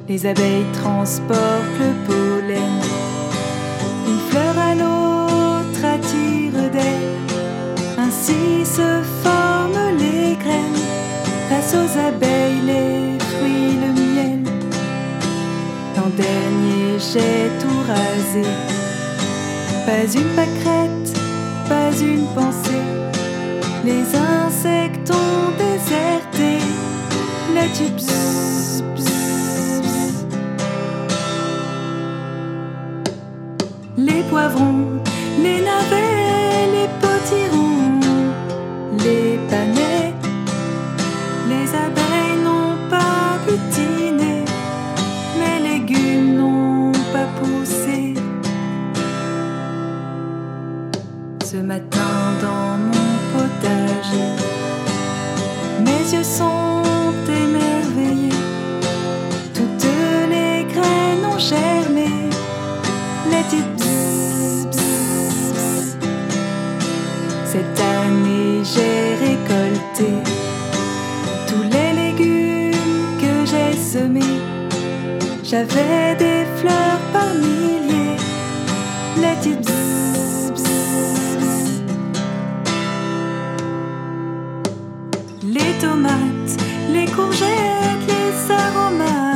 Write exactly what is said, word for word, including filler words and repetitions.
Les abeilles transportent le pollen d'une fleur à l'autre, attirent d'elle. Ainsi se forment les graines. Grâce aux abeilles, les fruits, le miel. L'an dernier, j'ai tout rasé. Pas une pâquerette, pas une pensée. Les insectes ont déserté. Là-dessus, bzz, bzz, bzz. Les poivrons, les navets, les potirons, les panais. Les abeilles n'ont pas butiné, mes légumes n'ont pas poussé. Ce matin dans mon potager, mes yeux sont émerveillés. Toutes les graines ont germé. Les petites bzz, bzz, bzz. Cette année j'ai récolté tous les légumes que j'ai semés. J'avais des fleurs par milliers. Les petites bzz, bzz, bzz. Les tomates, les courgettes, les aromates.